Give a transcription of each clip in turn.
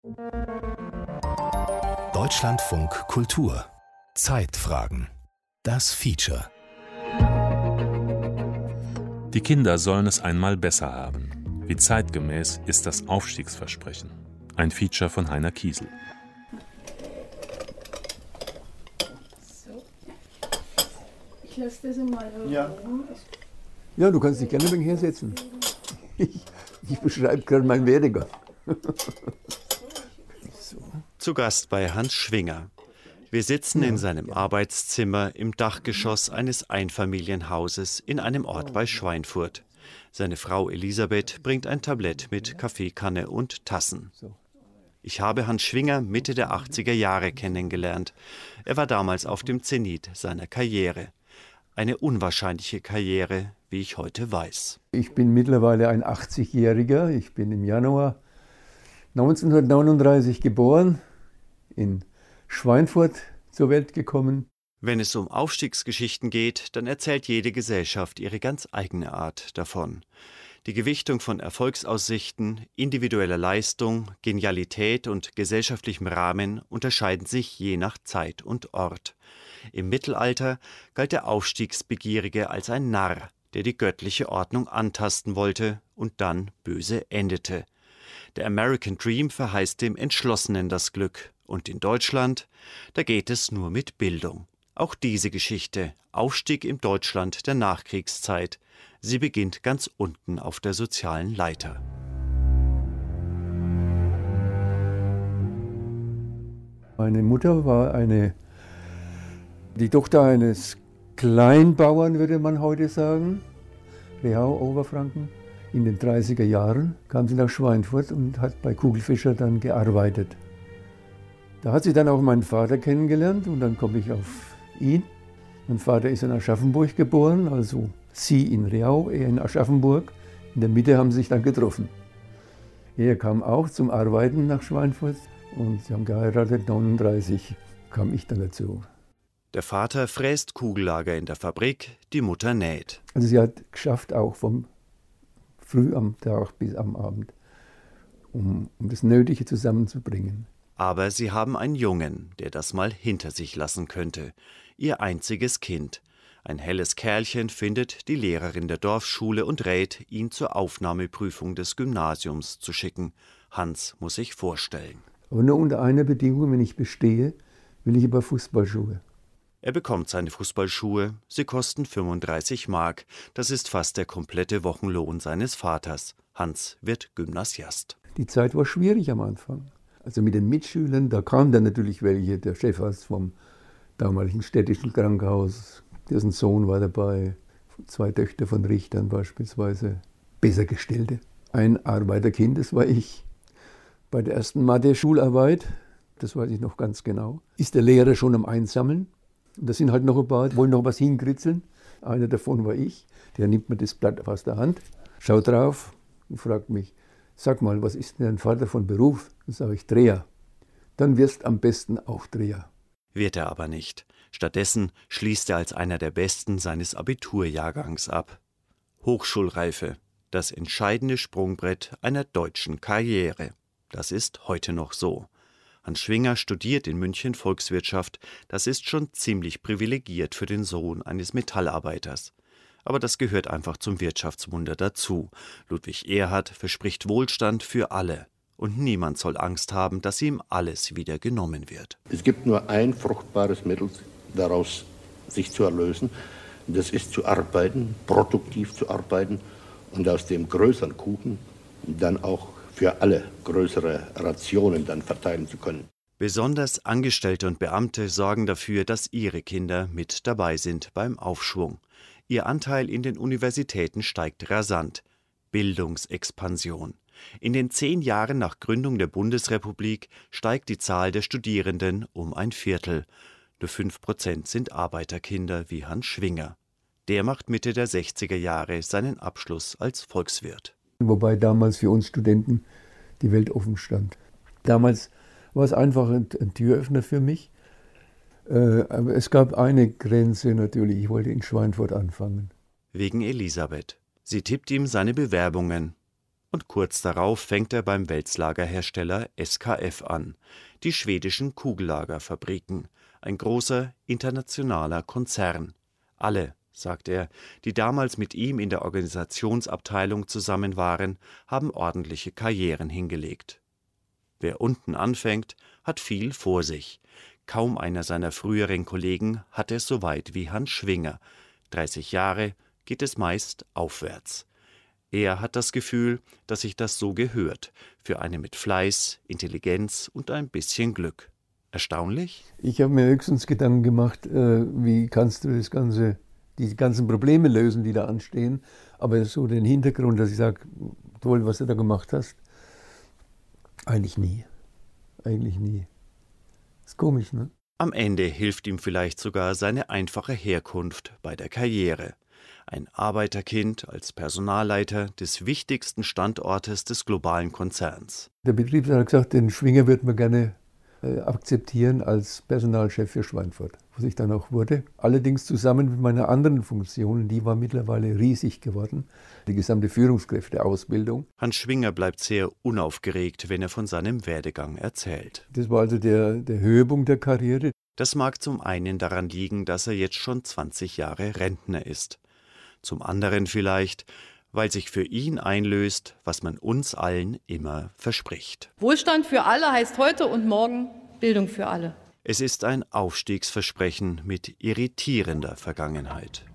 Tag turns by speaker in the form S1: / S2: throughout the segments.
S1: Deutschlandfunk Kultur. Zeitfragen. Das Feature.
S2: Die Kinder sollen es einmal besser haben. Wie zeitgemäß ist das Aufstiegsversprechen? Ein Feature von Heiner Kiesel.
S3: Ich lasse das einmal
S4: Ja, du kannst dich gerne ein wenig hersetzen. Ich beschreibe gerade meinen Werdegang.
S5: Zu Gast bei Hans Schwinger. Wir sitzen in seinem Arbeitszimmer im Dachgeschoss eines Einfamilienhauses in einem Ort bei Schweinfurt. Seine Frau Elisabeth bringt ein Tablett mit Kaffeekanne und Tassen. Ich habe Hans Schwinger Mitte der 80er Jahre kennengelernt. Er war damals auf dem Zenit seiner Karriere. Eine unwahrscheinliche Karriere, wie ich heute weiß.
S4: Ich bin mittlerweile ein 80-Jähriger. Ich bin im Januar 1939 geboren, in Schweinfurt zur Welt gekommen.
S5: Wenn es um Aufstiegsgeschichten geht, dann erzählt jede Gesellschaft ihre ganz eigene Art davon. Die Gewichtung von Erfolgsaussichten, individueller Leistung, Genialität und gesellschaftlichem Rahmen unterscheiden sich je nach Zeit und Ort. Im Mittelalter galt der Aufstiegsbegierige als ein Narr, der die göttliche Ordnung antasten wollte und dann böse endete. Der American Dream verheißt dem Entschlossenen das Glück. Und in Deutschland, da geht es nur mit Bildung. Auch diese Geschichte, Aufstieg im Deutschland der Nachkriegszeit, sie beginnt ganz unten auf der sozialen Leiter.
S4: Meine Mutter war die Tochter eines Kleinbauern, würde man heute sagen, Rehau, Oberfranken. In den 30er Jahren kam sie nach Schweinfurt und hat bei Kugelfischer dann gearbeitet. Da hat sie dann auch meinen Vater kennengelernt und dann komme ich auf ihn. Mein Vater ist in Aschaffenburg geboren, also sie in Rehau, er in Aschaffenburg. In der Mitte haben sie sich dann getroffen. Er kam auch zum Arbeiten nach Schweinfurt und sie haben geheiratet. 1939 kam ich dann dazu.
S5: Der Vater fräst Kugellager in der Fabrik, die Mutter näht.
S4: Also sie hat geschafft, auch vom früh am Tag bis am Abend, um das Nötige zusammenzubringen.
S5: Aber sie haben einen Jungen, der das mal hinter sich lassen könnte. Ihr einziges Kind. Ein helles Kerlchen findet die Lehrerin der Dorfschule und rät, ihn zur Aufnahmeprüfung des Gymnasiums zu schicken. Hans muss sich vorstellen.
S4: Aber nur unter einer Bedingung, wenn ich bestehe, will ich aber Fußballschuhe.
S5: Er bekommt seine Fußballschuhe. Sie kosten 35 Mark. Das ist fast der komplette Wochenlohn seines Vaters. Hans wird Gymnasiast.
S4: Die Zeit war schwierig am Anfang. Also mit den Mitschülern, da kamen dann natürlich welche, der Chefarzt vom damaligen städtischen Krankenhaus, dessen Sohn war dabei, 2 Töchter von Richtern beispielsweise, Bessergestellte. Ein Arbeiterkind, das war ich. Bei der ersten Mathe-Schularbeit, das weiß ich noch ganz genau, ist der Lehrer schon am Einsammeln. Und da sind halt noch ein paar, wollen noch was hinkritzeln. Einer davon war ich, der nimmt mir das Blatt aus der Hand, schaut drauf und fragt mich, sag mal, was ist denn dein Vater von Beruf? Dann sage ich, Dreher. Dann wirst am besten auch Dreher.
S5: Wird er aber nicht. Stattdessen schließt er als einer der Besten seines Abiturjahrgangs ab. Hochschulreife, das entscheidende Sprungbrett einer deutschen Karriere. Das ist heute noch so. Hans Schwinger studiert in München Volkswirtschaft. Das ist schon ziemlich privilegiert für den Sohn eines Metallarbeiters. Aber das gehört einfach zum Wirtschaftswunder dazu. Ludwig Erhard verspricht Wohlstand für alle. Und niemand soll Angst haben, dass ihm alles wieder genommen wird.
S6: Es gibt nur ein fruchtbares Mittel, daraus sich zu erlösen. Das ist zu arbeiten, produktiv zu arbeiten und aus dem größeren Kuchen dann auch für alle größere Rationen dann verteilen zu können.
S5: Besonders Angestellte und Beamte sorgen dafür, dass ihre Kinder mit dabei sind beim Aufschwung. Ihr Anteil in den Universitäten steigt rasant. Bildungsexpansion. In den 10 Jahren nach Gründung der Bundesrepublik steigt die Zahl der Studierenden um ein Viertel. Nur 5% sind Arbeiterkinder wie Hans Schwinger. Der macht Mitte der 60er Jahre seinen Abschluss als Volkswirt.
S4: Wobei damals für uns Studenten die Welt offen stand. Damals war es einfach ein Türöffner für mich. Aber es gab eine Grenze natürlich, ich wollte in Schweinfurt anfangen.
S5: Wegen Elisabeth. Sie tippt ihm seine Bewerbungen. Und kurz darauf fängt er beim Wälzlagerhersteller SKF an, die schwedischen Kugellagerfabriken, ein großer internationaler Konzern. Alle, sagt er, die damals mit ihm in der Organisationsabteilung zusammen waren, haben ordentliche Karrieren hingelegt. Wer unten anfängt, hat viel vor sich. Kaum einer seiner früheren Kollegen hat es so weit wie Hans Schwinger. 30 Jahre geht es meist aufwärts. Er hat das Gefühl, dass sich das so gehört, für einen mit Fleiß, Intelligenz und ein bisschen Glück. Erstaunlich?
S4: Ich habe mir höchstens Gedanken gemacht, wie kannst du die ganzen Probleme lösen, die da anstehen. Aber so den Hintergrund, dass ich sage, toll, was du da gemacht hast, eigentlich nie. Eigentlich nie. Ist komisch, ne?
S5: Am Ende hilft ihm vielleicht sogar seine einfache Herkunft bei der Karriere. Ein Arbeiterkind als Personalleiter des wichtigsten Standortes des globalen Konzerns.
S4: Der Betriebsrat hat gesagt, den Schwinger würde man gerne akzeptieren als Personalchef für Schweinfurt, was ich dann auch wurde. Allerdings zusammen mit meiner anderen Funktion, die war mittlerweile riesig geworden, die gesamte Führungskräfteausbildung.
S5: Hans Schwinger bleibt sehr unaufgeregt, wenn er von seinem Werdegang erzählt.
S4: Das war also der Höhepunkt der Karriere.
S5: Das mag zum einen daran liegen, dass er jetzt schon 20 Jahre Rentner ist. Zum anderen vielleicht, weil sich für ihn einlöst, was man uns allen immer verspricht.
S7: Wohlstand für alle heißt heute und morgen Bildung für alle.
S5: Es ist ein Aufstiegsversprechen mit irritierender Vergangenheit.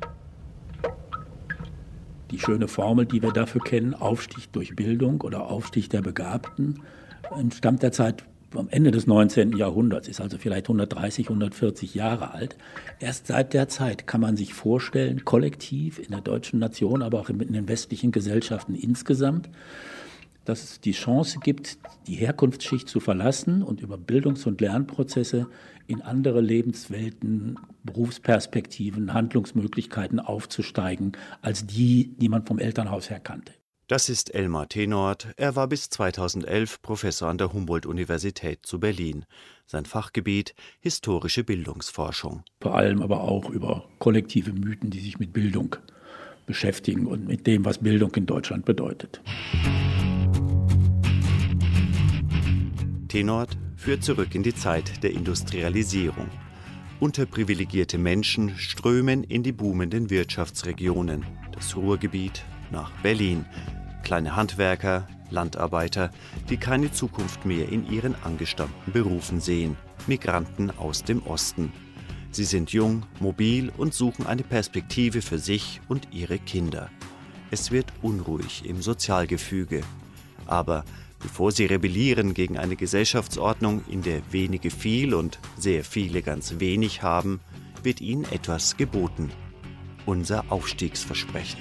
S8: Die schöne Formel, die wir dafür kennen, Aufstieg durch Bildung oder Aufstieg der Begabten, entstammt der Zeit am Ende des 19. Jahrhunderts, ist also vielleicht 130, 140 Jahre alt. Erst seit der Zeit kann man sich vorstellen, kollektiv in der deutschen Nation, aber auch in den westlichen Gesellschaften insgesamt, dass es die Chance gibt, die Herkunftsschicht zu verlassen und über Bildungs- und Lernprozesse in andere Lebenswelten, Berufsperspektiven, Handlungsmöglichkeiten aufzusteigen, als die man vom Elternhaus her kannte.
S5: Das ist Elmar Tenort. Er war bis 2011 Professor an der Humboldt-Universität zu Berlin. Sein Fachgebiet historische Bildungsforschung.
S8: Vor allem aber auch über kollektive Mythen, die sich mit Bildung beschäftigen und mit dem, was Bildung in Deutschland bedeutet.
S5: Tenort führt zurück in die Zeit der Industrialisierung. Unterprivilegierte Menschen strömen in die boomenden Wirtschaftsregionen, das Ruhrgebiet nach Berlin. Kleine Handwerker, Landarbeiter, die keine Zukunft mehr in ihren angestammten Berufen sehen. Migranten aus dem Osten. Sie sind jung, mobil und suchen eine Perspektive für sich und ihre Kinder. Es wird unruhig im Sozialgefüge. Aber bevor sie rebellieren gegen eine Gesellschaftsordnung, in der wenige viel und sehr viele ganz wenig haben, wird ihnen etwas geboten. Unser Aufstiegsversprechen.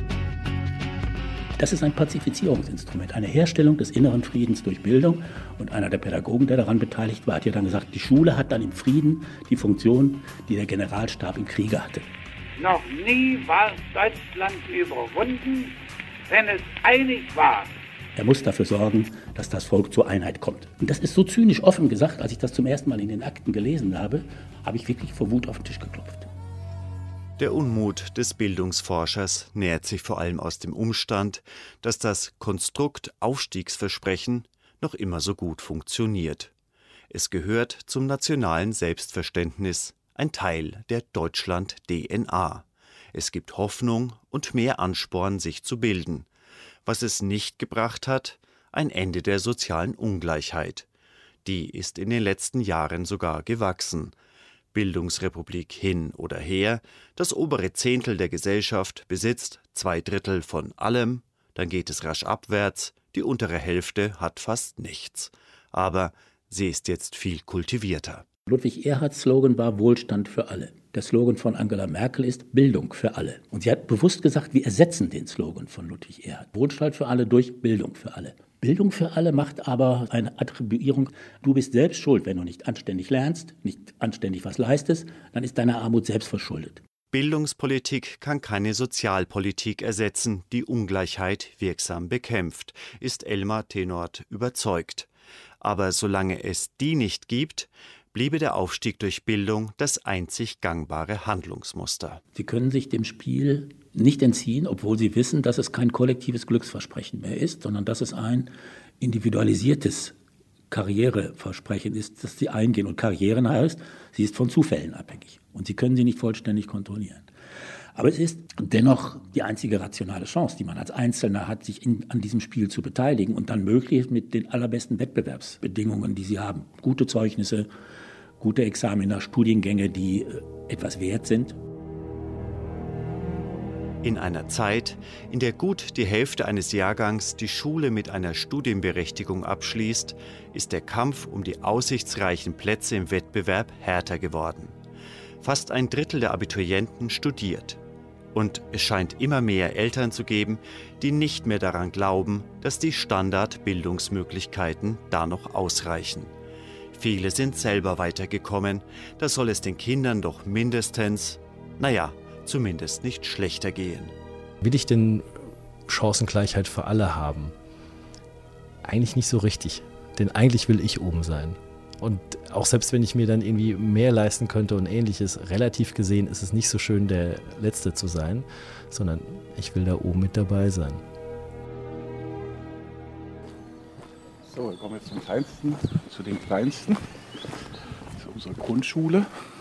S8: Das ist ein Pazifizierungsinstrument, eine Herstellung des inneren Friedens durch Bildung. Und einer der Pädagogen, der daran beteiligt war, hat ja dann gesagt, die Schule hat dann im Frieden die Funktion, die der Generalstab im Kriege hatte.
S9: Noch nie war Deutschland überwunden, wenn es einig war.
S8: Er muss dafür sorgen, dass das Volk zur Einheit kommt. Und das ist so zynisch offen gesagt, als ich das zum ersten Mal in den Akten gelesen habe ich wirklich vor Wut auf den Tisch geklopft.
S5: Der Unmut des Bildungsforschers nährt sich vor allem aus dem Umstand, dass das Konstrukt Aufstiegsversprechen noch immer so gut funktioniert. Es gehört zum nationalen Selbstverständnis, ein Teil der Deutschland-DNA. Es gibt Hoffnung und mehr Ansporn, sich zu bilden. Was es nicht gebracht hat, ein Ende der sozialen Ungleichheit. Die ist in den letzten Jahren sogar gewachsen. Bildungsrepublik hin oder her, das obere Zehntel der Gesellschaft besitzt 2/3 von allem, dann geht es rasch abwärts, die untere Hälfte hat fast nichts. Aber sie ist jetzt viel kultivierter.
S8: Ludwig Erhards Slogan war Wohlstand für alle. Der Slogan von Angela Merkel ist Bildung für alle. Und sie hat bewusst gesagt, wir ersetzen den Slogan von Ludwig Erhard. Wohlstand für alle durch Bildung für alle. Bildung für alle macht aber eine Attribuierung. Du bist selbst schuld, wenn du nicht anständig lernst, nicht anständig was leistest, dann ist deine Armut selbst verschuldet.
S5: Bildungspolitik kann keine Sozialpolitik ersetzen, die Ungleichheit wirksam bekämpft, ist Elmar Tenort überzeugt. Aber solange es die nicht gibt, bliebe der Aufstieg durch Bildung das einzig gangbare Handlungsmuster.
S8: Sie können sich dem Spiel nicht entziehen, obwohl Sie wissen, dass es kein kollektives Glücksversprechen mehr ist, sondern dass es ein individualisiertes Karriereversprechen ist, das Sie eingehen. Und Karrieren heißt, sie ist von Zufällen abhängig und Sie können sie nicht vollständig kontrollieren. Aber es ist dennoch die einzige rationale Chance, die man als Einzelner hat, sich an diesem Spiel zu beteiligen und dann möglichst mit den allerbesten Wettbewerbsbedingungen, die Sie haben. Gute Zeugnisse, gute Examina, Studiengänge, die etwas wert sind.
S5: In einer Zeit, in der gut die Hälfte eines Jahrgangs die Schule mit einer Studienberechtigung abschließt, ist der Kampf um die aussichtsreichen Plätze im Wettbewerb härter geworden. Fast ein Drittel der Abiturienten studiert. Und es scheint immer mehr Eltern zu geben, die nicht mehr daran glauben, dass die Standardbildungsmöglichkeiten da noch ausreichen. Viele sind selber weitergekommen, da soll es den Kindern doch mindestens, zumindest nicht schlechter gehen.
S10: Will ich denn Chancengleichheit für alle haben? Eigentlich nicht so richtig, denn eigentlich will ich oben sein. Und auch selbst wenn ich mir dann irgendwie mehr leisten könnte und Ähnliches, relativ gesehen ist es nicht so schön, der Letzte zu sein, sondern ich will da oben mit dabei sein.
S11: So, wir kommen jetzt zum Kleinsten, zu den Kleinsten. Das ist unsere Grundschule.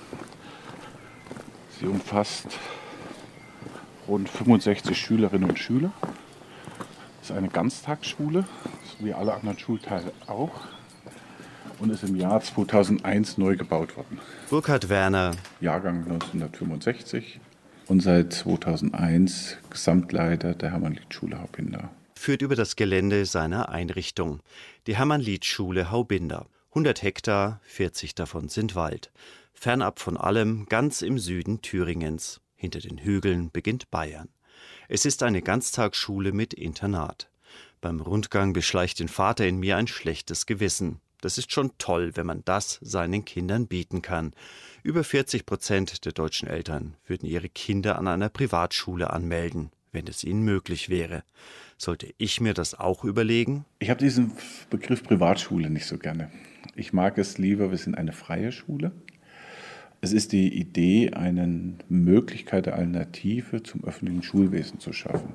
S11: Sie umfasst rund 65 Schülerinnen und Schüler. Das ist eine Ganztagsschule, so wie alle anderen Schulteile auch. Und ist im Jahr 2001 neu gebaut worden.
S5: Burkhard Werner,
S11: Jahrgang 1965 und seit 2001 Gesamtleiter der Hermann-Lietz-Schule Haubinda.
S5: Führt über das Gelände seiner Einrichtung, die Hermann-Lietz-Schule Haubinda. 100 Hektar, 40 davon sind Wald. Fernab von allem, ganz im Süden Thüringens. Hinter den Hügeln beginnt Bayern. Es ist eine Ganztagsschule mit Internat. Beim Rundgang beschleicht den Vater in mir ein schlechtes Gewissen. Das ist schon toll, wenn man das seinen Kindern bieten kann. Über 40% der deutschen Eltern würden ihre Kinder an einer Privatschule anmelden, wenn es ihnen möglich wäre. Sollte ich mir das auch überlegen?
S11: Ich habe diesen Begriff Privatschule nicht so gerne. Ich mag es lieber, wir sind eine freie Schule. Es ist die Idee, eine Möglichkeit der Alternative zum öffentlichen Schulwesen zu schaffen.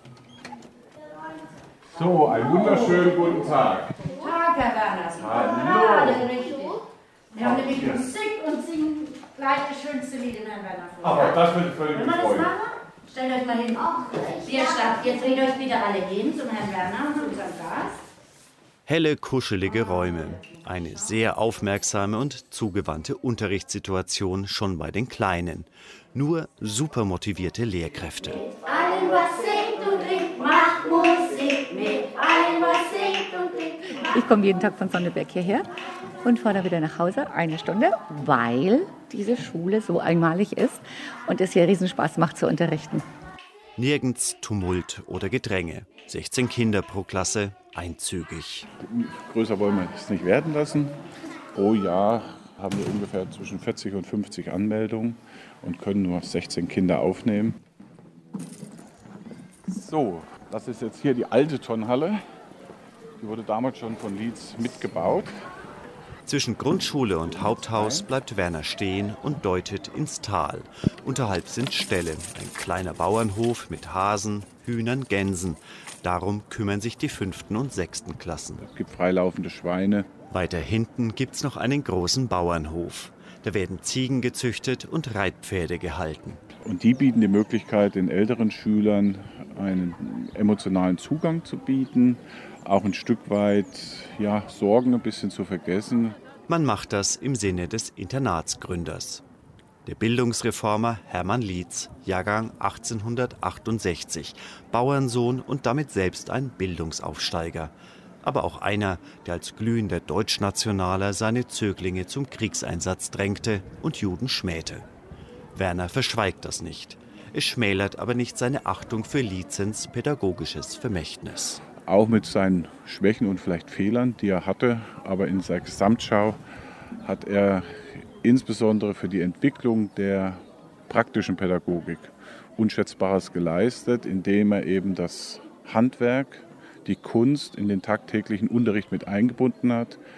S11: So, einen wunderschönen guten Tag.
S12: Guten Tag, Herr Werner.
S11: Hallo.
S12: Richtig. Wir haben nämlich Musik und singen gleich das schönste Lied in Herrn Werner vor.
S11: Aber das wird völlig
S12: Wenn wir das
S11: freuen.
S12: machen, stellt euch mal hin. Jetzt dreht euch bitte alle hin zum Herrn Werner und unserem Gast.
S5: Helle, kuschelige Räume. Eine sehr aufmerksame und zugewandte Unterrichtssituation schon bei den Kleinen. Nur super motivierte Lehrkräfte.
S12: Allen, was singt und trinkt, macht Musik mit. Allen, was singt und trinkt, macht.
S13: Ich komme jeden Tag von Sonneberg hierher und fahre dann wieder nach Hause, 1 Stunde, weil diese Schule so einmalig ist und es hier riesen Spaß macht zu unterrichten.
S5: Nirgends Tumult oder Gedränge. 16 Kinder pro Klasse, einzügig.
S11: Größer wollen wir es nicht werden lassen. Pro Jahr haben wir ungefähr zwischen 40 und 50 Anmeldungen und können nur 16 Kinder aufnehmen. So, das ist jetzt hier die alte Turnhalle. Die wurde damals schon von Lietz mitgebaut.
S5: Zwischen Grundschule und Haupthaus bleibt Werner stehen und deutet ins Tal. Unterhalb sind Ställe, ein kleiner Bauernhof mit Hasen, Hühnern, Gänsen. Darum kümmern sich die 5. und 6. Klassen.
S11: Es gibt freilaufende Schweine.
S5: Weiter hinten gibt's noch einen großen Bauernhof. Da werden Ziegen gezüchtet und Reitpferde gehalten.
S11: Und die bieten die Möglichkeit, den älteren Schülern einen emotionalen Zugang zu bieten, auch ein Stück weit Sorgen ein bisschen zu vergessen.
S5: Man macht das im Sinne des Internatsgründers. Der Bildungsreformer Hermann Lietz, Jahrgang 1868, Bauernsohn und damit selbst ein Bildungsaufsteiger. Aber auch einer, der als glühender Deutschnationaler seine Zöglinge zum Kriegseinsatz drängte und Juden schmähte. Werner verschweigt das nicht. Es schmälert aber nicht seine Achtung für Lietzens pädagogisches Vermächtnis.
S11: Auch mit seinen Schwächen und vielleicht Fehlern, die er hatte, aber in seiner Gesamtschau hat er insbesondere für die Entwicklung der praktischen Pädagogik Unschätzbares geleistet, indem er eben das Handwerk, die Kunst in den tagtäglichen Unterricht mit eingebunden hat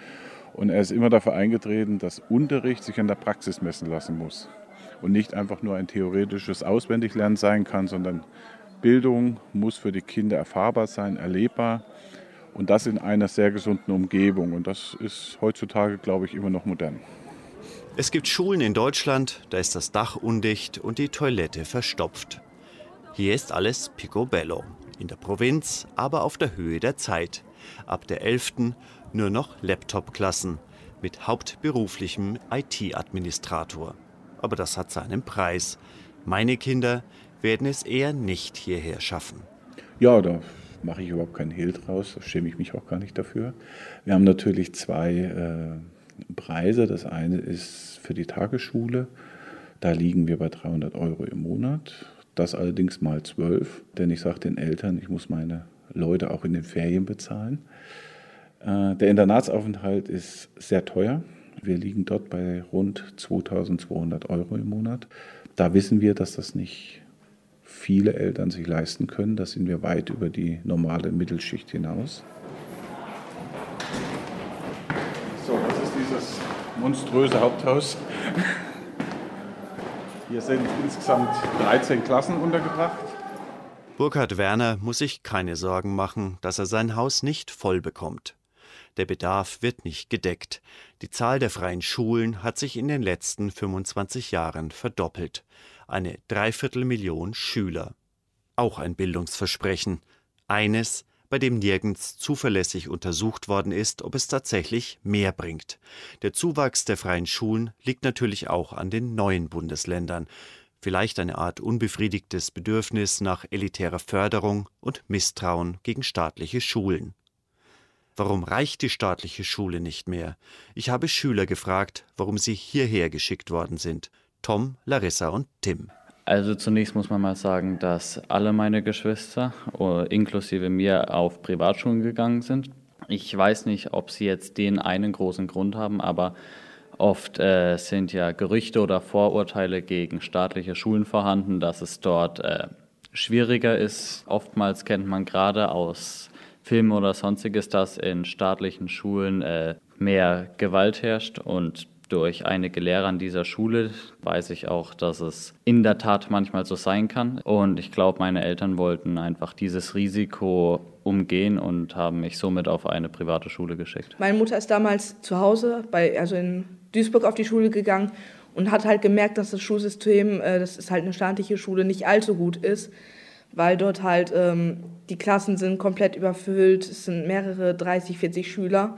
S11: Und er ist immer dafür eingetreten, dass Unterricht sich an der Praxis messen lassen muss und nicht einfach nur ein theoretisches Auswendiglernen sein kann, sondern Bildung muss für die Kinder erfahrbar sein, erlebbar und das in einer sehr gesunden Umgebung. Und das ist heutzutage, glaube ich, immer noch modern.
S5: Es gibt Schulen in Deutschland, da ist das Dach undicht und die Toilette verstopft. Hier ist alles picobello. In der Provinz, aber auf der Höhe der Zeit. Ab der 11. nur noch Laptop-Klassen mit hauptberuflichem IT-Administrator. Aber das hat seinen Preis. Meine Kinder werden es eher nicht hierher schaffen.
S11: Ja, da mache ich überhaupt keinen Hehl draus, da schäme ich mich auch gar nicht dafür. Wir haben natürlich zwei Preise. Das eine ist für die Tagesschule, da liegen wir bei 300 € im Monat. Das allerdings mal 12, denn ich sage den Eltern, ich muss meine Leute auch in den Ferien bezahlen. Der Internatsaufenthalt ist sehr teuer. Wir liegen dort bei rund 2.200 € im Monat. Da wissen wir, dass das nicht viele Eltern sich leisten können. Da sind wir weit über die normale Mittelschicht hinaus. So, das ist dieses monströse Haupthaus. Hier sind insgesamt 13 Klassen untergebracht.
S5: Burkhard Werner muss sich keine Sorgen machen, dass er sein Haus nicht voll bekommt. Der Bedarf wird nicht gedeckt. Die Zahl der freien Schulen hat sich in den letzten 25 Jahren verdoppelt. Eine 250.000 Schüler. Auch ein Bildungsversprechen. Eines, bei dem nirgends zuverlässig untersucht worden ist, ob es tatsächlich mehr bringt. Der Zuwachs der freien Schulen liegt natürlich auch an den neuen Bundesländern. Vielleicht eine Art unbefriedigtes Bedürfnis nach elitärer Förderung und Misstrauen gegen staatliche Schulen. Warum reicht die staatliche Schule nicht mehr? Ich habe Schüler gefragt, warum sie hierher geschickt worden sind. Tom, Larissa und Tim.
S14: Also zunächst muss man mal sagen, dass alle meine Geschwister, inklusive mir, auf Privatschulen gegangen sind. Ich weiß nicht, ob sie jetzt den einen großen Grund haben, aber oft sind ja Gerüchte oder Vorurteile gegen staatliche Schulen vorhanden, dass es dort schwieriger ist. Oftmals kennt man gerade aus Filmen oder Sonstiges, dass in staatlichen Schulen mehr Gewalt herrscht und durch einige Lehrer an dieser Schule weiß ich auch, dass es in der Tat manchmal so sein kann. Und ich glaube, meine Eltern wollten einfach dieses Risiko umgehen und haben mich somit auf eine private Schule geschickt.
S15: Meine Mutter ist damals zu Hause, also in Duisburg, auf die Schule gegangen und hat halt gemerkt, dass das Schulsystem, das ist halt eine staatliche Schule, nicht allzu gut ist, weil dort halt die Klassen sind komplett überfüllt, es sind mehrere 30, 40 Schüler.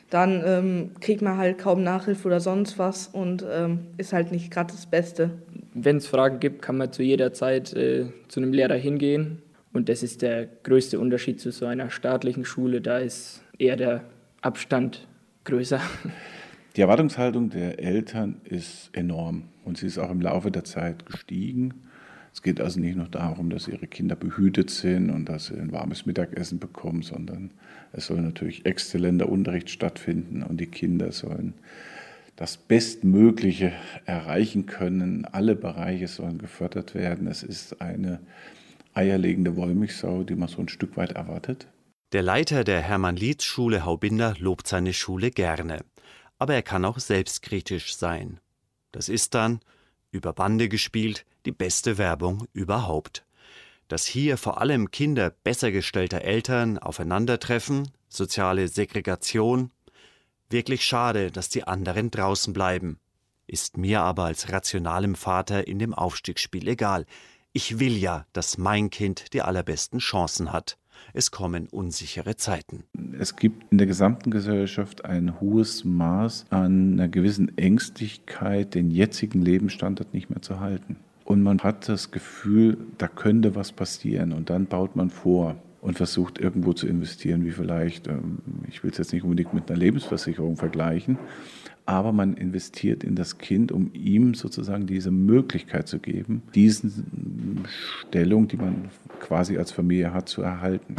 S15: Dann kriegt man halt kaum Nachhilfe oder sonst was und ist halt nicht gerade das Beste.
S16: Wenn es Fragen gibt, kann man zu jeder Zeit zu einem Lehrer hingehen. Und das ist der größte Unterschied zu so einer staatlichen Schule. Da ist eher der Abstand größer.
S11: Die Erwartungshaltung der Eltern ist enorm und sie ist auch im Laufe der Zeit gestiegen. Es geht also nicht nur darum, dass ihre Kinder behütet sind und dass sie ein warmes Mittagessen bekommen, sondern es soll natürlich exzellenter Unterricht stattfinden und die Kinder sollen das Bestmögliche erreichen können. Alle Bereiche sollen gefördert werden. Es ist eine eierlegende Wollmilchsau, die man so ein Stück weit erwartet.
S5: Der Leiter der Hermann-Lietz-Schule Haubinder lobt seine Schule gerne. Aber er kann auch selbstkritisch sein. Das ist dann, über Bande gespielt, die beste Werbung überhaupt. Dass hier vor allem Kinder besser gestellter Eltern aufeinandertreffen, soziale Segregation. Wirklich schade, dass die anderen draußen bleiben. Ist mir aber als rationalem Vater in dem Aufstiegsspiel egal. Ich will ja, dass mein Kind die allerbesten Chancen hat. Es kommen unsichere Zeiten.
S11: Es gibt in der gesamten Gesellschaft ein hohes Maß an einer gewissen Ängstlichkeit, den jetzigen Lebensstandard nicht mehr zu halten. Und man hat das Gefühl, da könnte was passieren. Und dann baut man vor und versucht irgendwo zu investieren, wie vielleicht, ich will es jetzt nicht unbedingt mit einer Lebensversicherung vergleichen, aber man investiert in das Kind, um ihm sozusagen diese Möglichkeit zu geben, diese Stellung, die man quasi als Familie hat, zu erhalten.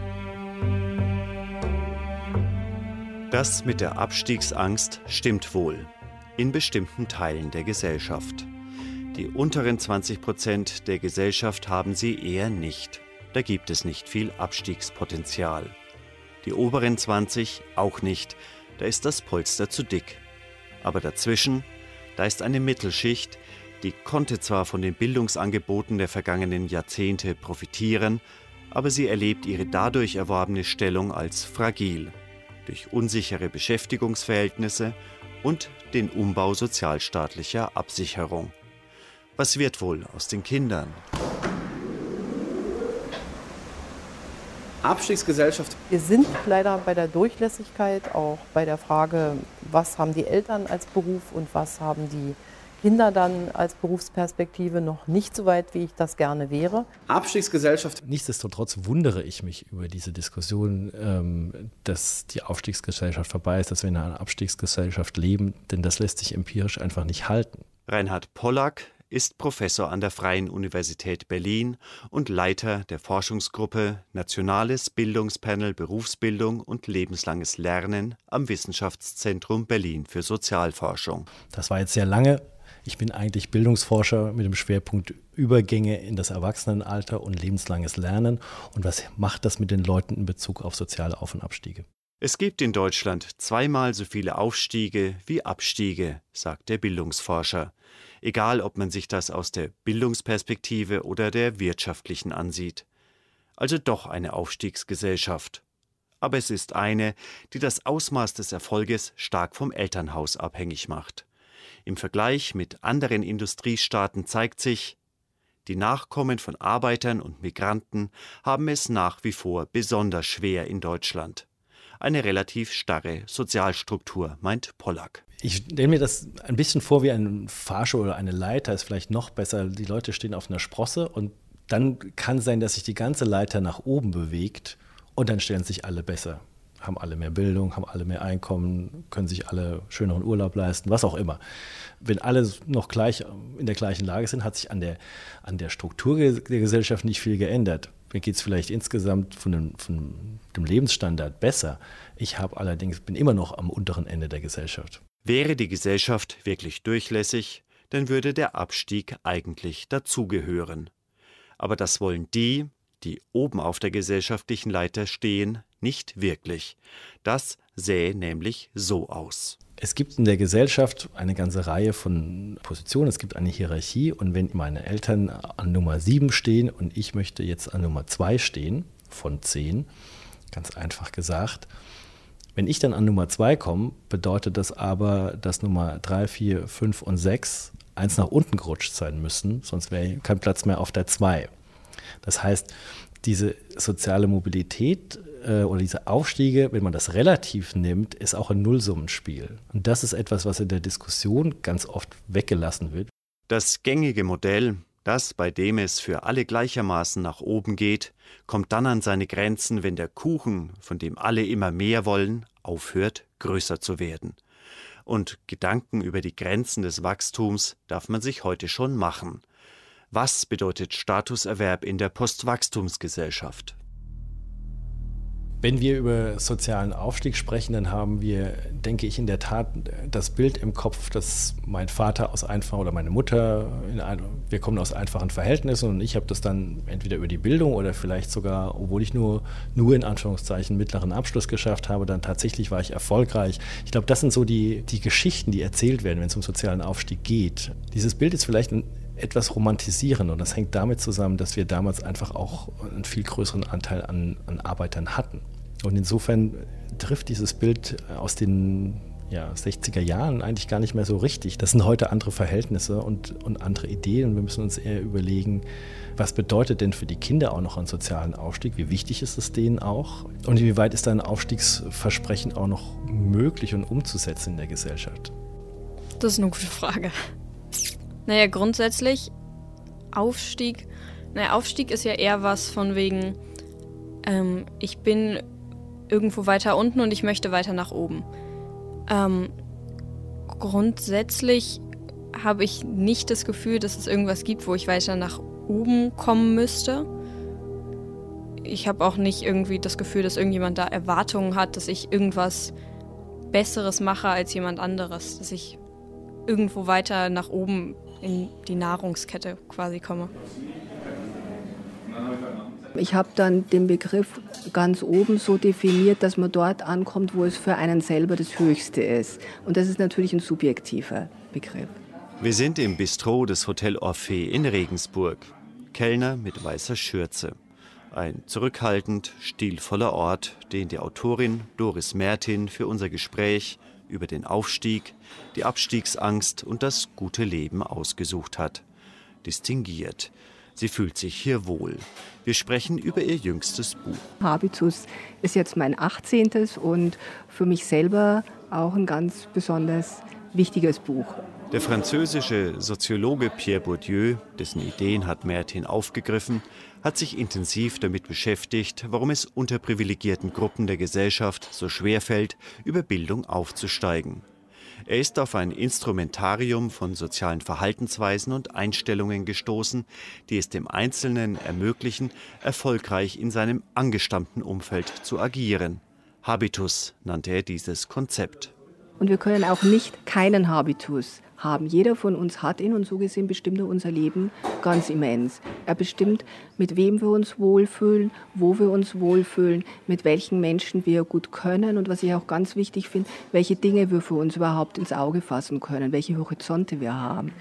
S5: Das mit der Abstiegsangst stimmt wohl. In bestimmten Teilen der Gesellschaft. Die unteren 20% der Gesellschaft haben sie eher nicht. Da gibt es nicht viel Abstiegspotenzial. Die oberen 20 auch nicht. da ist das Polster zu dick. Aber dazwischen, da ist eine Mittelschicht, die konnte zwar von den Bildungsangeboten der vergangenen Jahrzehnte profitieren, aber sie erlebt ihre dadurch erworbene Stellung als fragil, durch unsichere Beschäftigungsverhältnisse und den Umbau sozialstaatlicher Absicherung. Was wird wohl aus den Kindern?
S17: Abstiegsgesellschaft. Wir sind leider bei der Durchlässigkeit, auch bei der Frage, was haben die Eltern als Beruf und was haben die Kinder dann als Berufsperspektive, noch nicht so weit, wie ich das gerne wäre.
S10: Abstiegsgesellschaft. Nichtsdestotrotz wundere ich mich über diese Diskussion, dass die Aufstiegsgesellschaft vorbei ist, dass wir in einer Abstiegsgesellschaft leben, denn das lässt sich empirisch einfach nicht halten.
S5: Reinhard Pollack ist Professor an der Freien Universität Berlin und Leiter der Forschungsgruppe Nationales Bildungspanel Berufsbildung und lebenslanges Lernen am Wissenschaftszentrum Berlin für Sozialforschung.
S10: Das war jetzt sehr lange. Ich bin eigentlich Bildungsforscher mit dem Schwerpunkt Übergänge in das Erwachsenenalter und lebenslanges Lernen. Und was macht das mit den Leuten in Bezug auf soziale Auf- und Abstiege?
S5: Es gibt in Deutschland 2-mal so viele Aufstiege wie Abstiege, sagt der Bildungsforscher. Egal, ob man sich das aus der Bildungsperspektive oder der wirtschaftlichen ansieht. Also doch eine Aufstiegsgesellschaft. Aber es ist eine, die das Ausmaß des Erfolges stark vom Elternhaus abhängig macht. Im Vergleich mit anderen Industriestaaten zeigt sich, die Nachkommen von Arbeitern und Migranten haben es nach wie vor besonders schwer in Deutschland. Eine relativ starre Sozialstruktur, meint Pollack.
S10: Ich stelle mir das ein bisschen vor wie ein Fahrstuhl oder eine Leiter, ist vielleicht noch besser. Die Leute stehen auf einer Sprosse und dann kann sein, dass sich die ganze Leiter nach oben bewegt und dann stellen sich alle besser. Haben alle mehr Bildung, haben alle mehr Einkommen, können sich alle schöneren Urlaub leisten, was auch immer. Wenn alle noch gleich in der gleichen Lage sind, hat sich an der Struktur der Gesellschaft nicht viel geändert. Mir geht es vielleicht insgesamt von dem Lebensstandard besser. Ich bin immer noch am unteren Ende der Gesellschaft.
S5: Wäre die Gesellschaft wirklich durchlässig, dann würde der Abstieg eigentlich dazugehören. Aber das wollen die oben auf der gesellschaftlichen Leiter stehen, nicht wirklich. Das sähe nämlich so aus.
S10: Es gibt in der Gesellschaft eine ganze Reihe von Positionen, es gibt eine Hierarchie und wenn meine Eltern an Nummer 7 stehen und ich möchte jetzt an Nummer 2 stehen, von 10, ganz einfach gesagt, wenn ich dann an Nummer 2 komme, bedeutet das aber, dass Nummer 3, 4, 5 und 6 eins nach unten gerutscht sein müssen, sonst wäre kein Platz mehr auf der 2. Das heißt, diese soziale Mobilität oder diese Aufstiege, wenn man das relativ nimmt, ist auch ein Nullsummenspiel. Und das ist etwas, was in der Diskussion ganz oft weggelassen wird.
S5: Das gängige Modell, das, bei dem es für alle gleichermaßen nach oben geht, kommt dann an seine Grenzen, wenn der Kuchen, von dem alle immer mehr wollen, aufhört, größer zu werden. Und Gedanken über die Grenzen des Wachstums darf man sich heute schon machen. Was bedeutet Statuserwerb in der Postwachstumsgesellschaft?
S10: Wenn wir über sozialen Aufstieg sprechen, dann haben wir, denke ich, in der Tat das Bild im Kopf, dass mein Vater oder meine Mutter, wir kommen aus einfachen Verhältnissen und ich habe das dann entweder über die Bildung oder vielleicht sogar, obwohl ich nur in Anführungszeichen mittleren Abschluss geschafft habe, dann tatsächlich war ich erfolgreich. Ich glaube, das sind so die Geschichten, die erzählt werden, wenn es um sozialen Aufstieg geht. Dieses Bild ist vielleicht etwas romantisieren und das hängt damit zusammen, dass wir damals einfach auch einen viel größeren Anteil an Arbeitern hatten. Und insofern trifft dieses Bild aus den 60er Jahren eigentlich gar nicht mehr so richtig. Das sind heute andere Verhältnisse und andere Ideen und wir müssen uns eher überlegen, was bedeutet denn für die Kinder auch noch ein sozialen Aufstieg, wie wichtig ist es denen auch und inwieweit ist da ein Aufstiegsversprechen auch noch möglich und umzusetzen in der Gesellschaft?
S18: Das ist eine gute Frage. Naja, grundsätzlich Aufstieg ist ja eher was von wegen, ich bin irgendwo weiter unten und ich möchte weiter nach oben. Grundsätzlich habe ich nicht das Gefühl, dass es irgendwas gibt, wo ich weiter nach oben kommen müsste. Ich habe auch nicht irgendwie das Gefühl, dass irgendjemand da Erwartungen hat, dass ich irgendwas Besseres mache als jemand anderes, dass ich irgendwo weiter nach oben in die Nahrungskette quasi komme.
S19: Ich habe dann den Begriff ganz oben so definiert, dass man dort ankommt, wo es für einen selber das Höchste ist. Und das ist natürlich ein subjektiver Begriff.
S5: Wir sind im Bistro des Hotel Orphée in Regensburg. Kellner mit weißer Schürze. Ein zurückhaltend, stilvoller Ort, den die Autorin Doris Mertin für unser Gespräch über den Aufstieg, die Abstiegsangst und das gute Leben ausgesucht hat. Distinguiert. Sie fühlt sich hier wohl. Wir sprechen über ihr jüngstes Buch.
S19: Habitus ist jetzt mein 18. und für mich selber auch ein ganz besonders wichtiges Buch.
S5: Der französische Soziologe Pierre Bourdieu, dessen Ideen hat Mertin aufgegriffen, hat sich intensiv damit beschäftigt, warum es unterprivilegierten Gruppen der Gesellschaft so schwerfällt, über Bildung aufzusteigen. Er ist auf ein Instrumentarium von sozialen Verhaltensweisen und Einstellungen gestoßen, die es dem Einzelnen ermöglichen, erfolgreich in seinem angestammten Umfeld zu agieren. Habitus nannte er dieses Konzept.
S19: Und wir können auch nicht keinen Habitus haben. Jeder von uns hat ihn und so gesehen bestimmt er unser Leben ganz immens. Er bestimmt, mit wem wir uns wohlfühlen, wo wir uns wohlfühlen, mit welchen Menschen wir gut können und was ich auch ganz wichtig finde, welche Dinge wir für uns überhaupt ins Auge fassen können, welche Horizonte wir haben.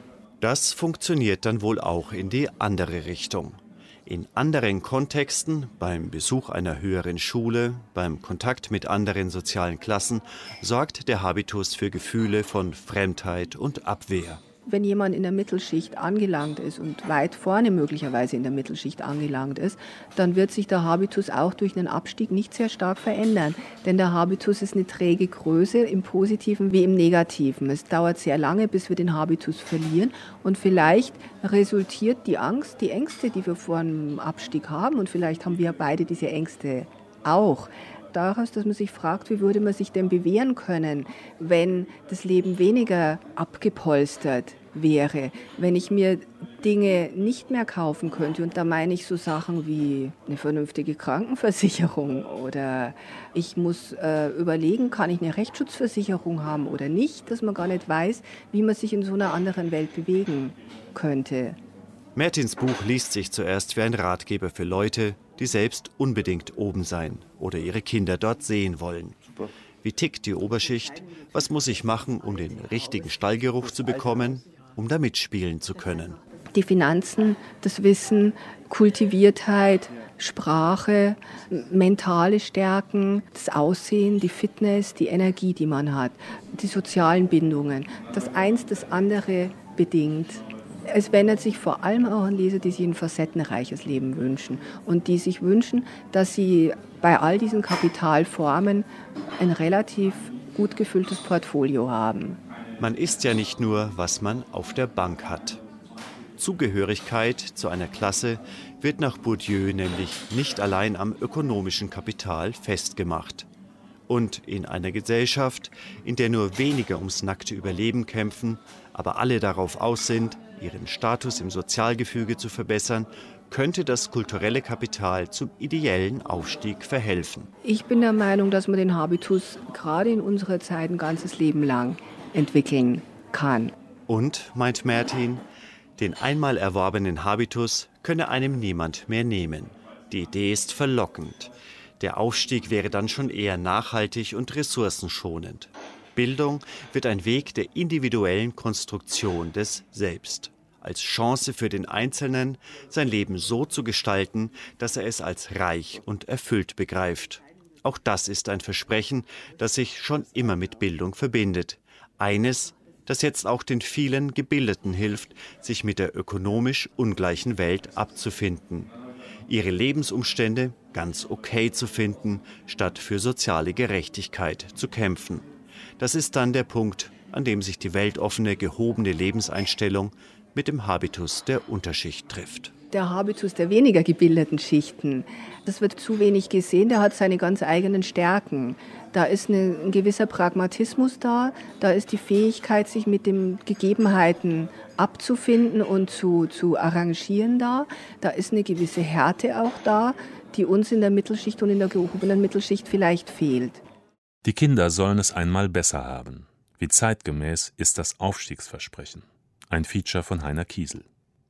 S5: Das funktioniert dann wohl auch in die andere Richtung. In anderen Kontexten, beim Besuch einer höheren Schule, beim Kontakt mit anderen sozialen Klassen, sorgt der Habitus für Gefühle von Fremdheit und Abwehr.
S19: Wenn jemand in der Mittelschicht angelangt ist und weit vorne möglicherweise in der Mittelschicht angelangt ist, dann wird sich der Habitus auch durch einen Abstieg nicht sehr stark verändern. Denn der Habitus ist eine träge Größe im Positiven wie im Negativen. Es dauert sehr lange, bis wir den Habitus verlieren. Und vielleicht resultiert die Angst, die Ängste, die wir vor einem Abstieg haben, und vielleicht haben wir beide diese Ängste auch, daraus, dass man sich fragt, wie würde man sich denn bewähren können, wenn das Leben weniger abgepolstert wäre, wenn ich mir Dinge nicht mehr kaufen könnte. Und da meine ich so Sachen wie eine vernünftige Krankenversicherung oder ich muss überlegen, kann ich eine Rechtsschutzversicherung haben oder nicht, dass man gar nicht weiß, wie man sich in so einer anderen Welt bewegen könnte.
S5: Mertins Buch liest sich zuerst wie ein Ratgeber für Leute, die selbst unbedingt oben sein oder ihre Kinder dort sehen wollen. Wie tickt die Oberschicht? Was muss ich machen, um den richtigen Stallgeruch zu bekommen, um da mitspielen zu können?
S19: Die Finanzen, das Wissen, Kultiviertheit, Sprache, mentale Stärken, das Aussehen, die Fitness, die Energie, die man hat, die sozialen Bindungen. Das eins das andere bedingt. Es wendet sich vor allem auch an Leser, die sich ein facettenreiches Leben wünschen und die sich wünschen, dass sie bei all diesen Kapitalformen ein relativ gut gefülltes Portfolio haben.
S5: Man ist ja nicht nur, was man auf der Bank hat. Zugehörigkeit zu einer Klasse wird nach Bourdieu nämlich nicht allein am ökonomischen Kapital festgemacht. Und in einer Gesellschaft, in der nur wenige ums nackte Überleben kämpfen, aber alle darauf aus sind, ihren Status im Sozialgefüge zu verbessern, könnte das kulturelle Kapital zum ideellen Aufstieg verhelfen.
S19: Ich bin der Meinung, dass man den Habitus gerade in unserer Zeit ein ganzes Leben lang entwickeln kann.
S5: Und, meint Mertin, den einmal erworbenen Habitus könne einem niemand mehr nehmen. Die Idee ist verlockend. Der Aufstieg wäre dann schon eher nachhaltig und ressourcenschonend. Bildung wird ein Weg der individuellen Konstruktion des Selbst. Als Chance für den Einzelnen, sein Leben so zu gestalten, dass er es als reich und erfüllt begreift. Auch das ist ein Versprechen, das sich schon immer mit Bildung verbindet. Eines, das jetzt auch den vielen Gebildeten hilft, sich mit der ökonomisch ungleichen Welt abzufinden. Ihre Lebensumstände ganz okay zu finden, statt für soziale Gerechtigkeit zu kämpfen. Das ist dann der Punkt, an dem sich die weltoffene, gehobene Lebenseinstellung mit dem Habitus der Unterschicht trifft.
S19: Der Habitus der weniger gebildeten Schichten, das wird zu wenig gesehen, der hat seine ganz eigenen Stärken. Da ist ein gewisser Pragmatismus da, da ist die Fähigkeit, sich mit den Gegebenheiten abzufinden und zu arrangieren da. Da ist eine gewisse Härte auch da, die uns in der Mittelschicht und in der gehobenen Mittelschicht vielleicht fehlt.
S2: Die Kinder sollen es einmal besser haben. Wie zeitgemäß ist das Aufstiegsversprechen? Ein Feature von Heiner Kiesel.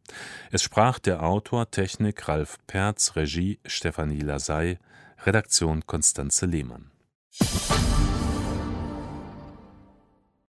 S2: Es sprach der Autor, Technik Ralf Perz, Regie Stefanie Lasey, Redaktion Konstanze Lehmann.